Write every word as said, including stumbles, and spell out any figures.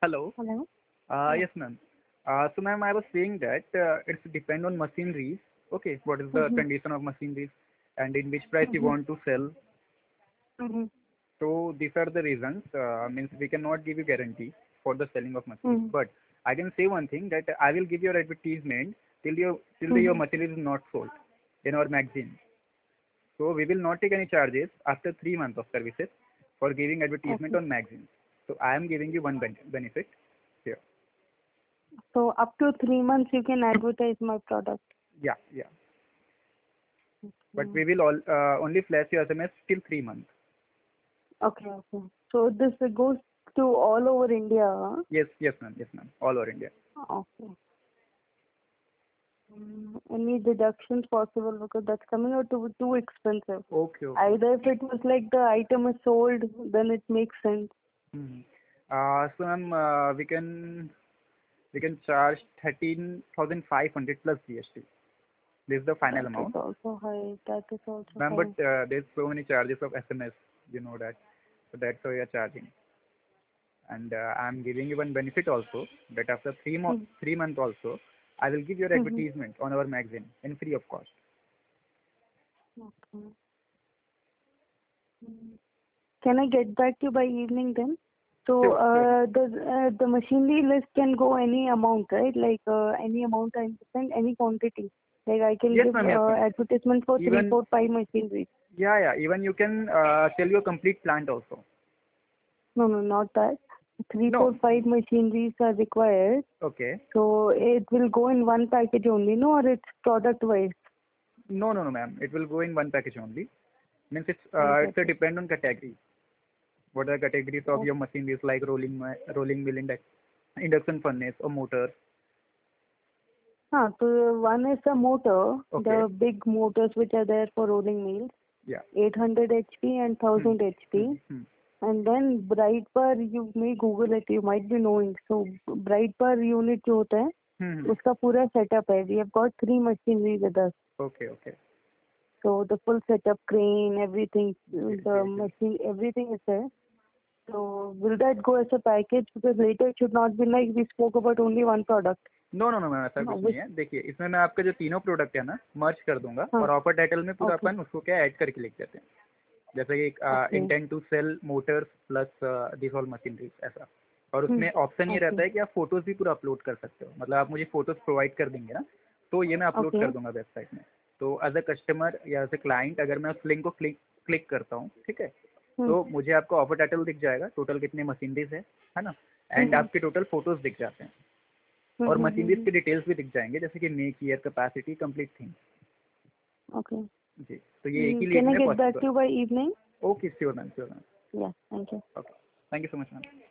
Hello. Hello? Uh, Yeah. yes, ma'am. Uh, so, ma'am, I was saying that uh, it's depend on machineries. Okay, what is the Mm-hmm. condition of machineries and in which price you Mm-hmm. want to sell. Mm-hmm. So these are the reasons. Uh, means we cannot give you guarantee for the selling of machineries. Mm-hmm. But I can say one thing that I will give your advertisement till your till the, your Mm-hmm. machinery is not sold in our magazine. So we will not take any charges after three months of services for giving advertisement Okay. on magazines. So I am giving you one ben- benefit here. So up to three months you can advertise my product. Yeah, yeah. But Mm. we will all uh, only flash your S M S till three months. Okay, okay. So this goes to all over India, huh? Yes, yes, ma'am. Yes, ma'am. All over India. Okay. Mm, any deductions possible because that's coming out to be too expensive. Okay, okay. Either if it was like the item is sold, then it makes sense. Mm-hmm. Uh, so ma'am, uh, we can we can charge thirteen thousand five hundred plus G S T. This is the final That is amount. also high. That is also Ma'am, but high. uh, there's so many charges of S M S, you know that. So that's why we are charging. And uh, I'm giving you one benefit also that after three mo- Mm-hmm. three months also, I will give your Mm-hmm. advertisement on our magazine in free of cost. Okay. Mm. Can I get back to you by evening then? So Sure, sure. uh, the uh, the machinery list can go any amount, right? Like uh, any amount I understand, any quantity. Like I can Yes, give ma'am. Yes, uh, ma'am. advertisement for three, Even four, five machineries. yeah, yeah. Even you can uh, sell your complete plant also. No, no, not that. Three, No. four, five machineries are required. Okay. So it will go in one package only, no, or it's product wise. No, no, no, ma'am. It will go in one package only. Means it's One uh, it's a package. depend on category. What are the categories of Oh, your machineries like rolling mi- rolling mill, index, induction furnace, or motor? huh, so one is the motor, Okay. the big motors which are there for rolling mills, Yeah. eight hundred H P and Hmm. one thousand Hmm. H P. Hmm. And then bright per you may Google it, you might be knowing. So bright per unit जो होता है Hmm. Hmm. उसका पूरा setup है. We have got three machinery with us. Okay. Okay. So the full setup, crane, everything, Great, the great, great. machine, everything is there. So will that go as a package? Because later it should not be like we spoke about only one product. No no no ma'am ऐसा No, कुछ नहीं which, है. देखिए इसमें मैं आपका जो तीनों प्रोडक्ट है ना मर्ज कर दूंगा huh, और ऑफर टाइटल में पूरा okay, अपन उसको क्या ऐड करके लिख देते हैं. जैसे कि okay, intent to sell motors plus this all machineries ऐसा. और hmm, उसमें ऑप्शन ये रहता okay, है कि आप फोटोज भी पूरा अपलोड कर सकते हो. मतलब आप मुझे फोटोज प्रोवाइड कर देंगे ना तो ये मैं अपलोड okay, कर दूंगा वेबसाइट में. तो एज अ कस्टमर या एज अ क्लाइंट अगर मैं उस लिंक को क्लिक क्लिक करता हूँ, ठीक है, hmm, तो मुझे आपका ऑफर टाइटल दिख जाएगा, टोटल कितने मशीनरीज है है ना, hmm, एंड hmm, आपके टोटल फोटोज दिख जाते हैं hmm, और hmm, hmm, मशीनरीज hmm. की डिटेल्स भी दिख जाएंगे जैसे कि make, year, capacity, complete thing. Okay. जी, तो ये एक Mm, ही लिंक can I में get back possible. to you by evening? Okay, sure ma'am, sure ma'am. Yeah, thank you. Okay, thank you so much ma'am.